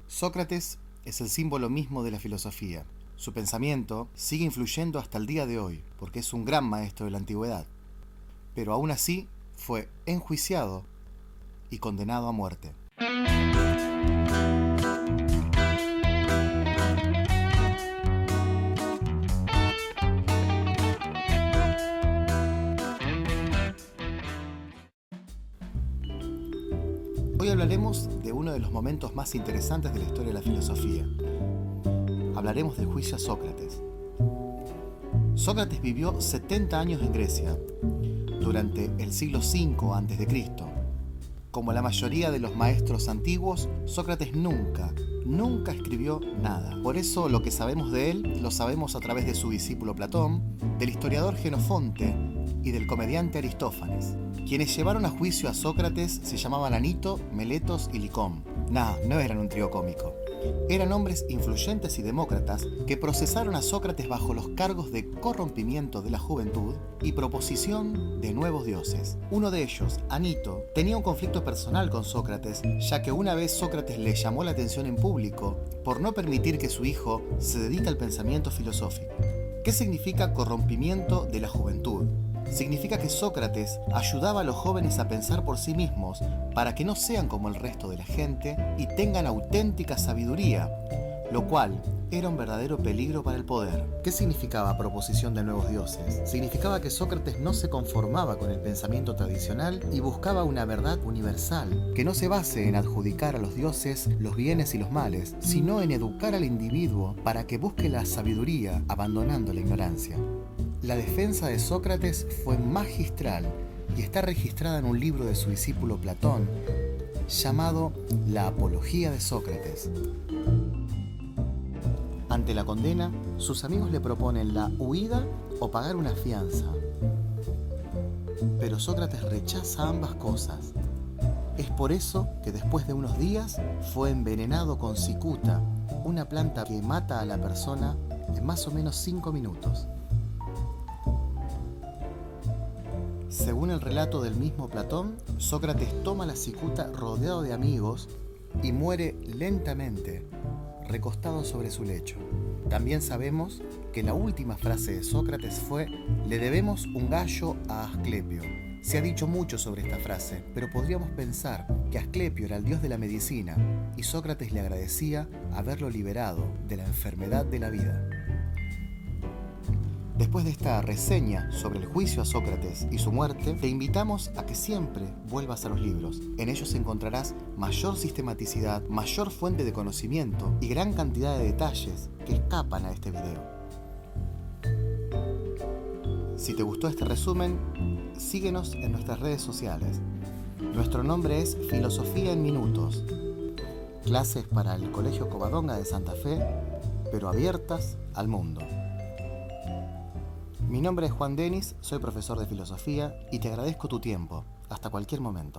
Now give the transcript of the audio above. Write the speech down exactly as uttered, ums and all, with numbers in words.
Sócrates es el símbolo mismo de la filosofía. Su pensamiento sigue influyendo hasta el día de hoy, porque es un gran maestro de la antigüedad. Pero aún así fue enjuiciado y condenado a muerte. Hoy hablaremos de uno de los momentos más interesantes de la historia de la filosofía. Hablaremos del juicio a Sócrates. Sócrates vivió setenta años en Grecia, durante el siglo cinco antes de Cristo. Como la mayoría de los maestros antiguos, Sócrates nunca, nunca escribió nada. Por eso lo que sabemos de él lo sabemos a través de su discípulo Platón, del historiador Jenofonte y del comediante Aristófanes. Quienes llevaron a juicio a Sócrates se llamaban Anito, Meletos y Licón. Nah, no eran un trío cómico. Eran hombres influyentes y demócratas que procesaron a Sócrates bajo los cargos de corrompimiento de la juventud y proposición de nuevos dioses. Uno de ellos, Anito, tenía un conflicto personal con Sócrates, ya que una vez Sócrates le llamó la atención en público por no permitir que su hijo se dedique al pensamiento filosófico. ¿Qué significa corrompimiento de la juventud? Significa que Sócrates ayudaba a los jóvenes a pensar por sí mismos para que no sean como el resto de la gente y tengan auténtica sabiduría, lo cual era un verdadero peligro para el poder. ¿Qué significaba proposición de nuevos dioses? Significaba que Sócrates no se conformaba con el pensamiento tradicional y buscaba una verdad universal, que no se base en adjudicar a los dioses los bienes y los males, sino en educar al individuo para que busque la sabiduría, abandonando la ignorancia. La defensa de Sócrates fue magistral y está registrada en un libro de su discípulo Platón llamado La Apología de Sócrates. Ante la condena, sus amigos le proponen la huida o pagar una fianza. Pero Sócrates rechaza ambas cosas. Es por eso que después de unos días fue envenenado con cicuta, una planta que mata a la persona en más o menos cinco minutos. Según el relato del mismo Platón, Sócrates toma la cicuta rodeado de amigos y muere lentamente, recostado sobre su lecho. También sabemos que la última frase de Sócrates fue: "Le debemos un gallo a Asclepio". Se ha dicho mucho sobre esta frase, pero podríamos pensar que Asclepio era el dios de la medicina y Sócrates le agradecía haberlo liberado de la enfermedad de la vida. Después de esta reseña sobre el juicio a Sócrates y su muerte, te invitamos a que siempre vuelvas a los libros. En ellos encontrarás mayor sistematicidad, mayor fuente de conocimiento y gran cantidad de detalles que escapan a este video. Si te gustó este resumen, síguenos en nuestras redes sociales. Nuestro nombre es Filosofía en Minutos. Clases para el Colegio Covadonga de Santa Fe, pero abiertas al mundo. Mi nombre es Juan Denis, soy profesor de filosofía y te agradezco tu tiempo. Hasta cualquier momento.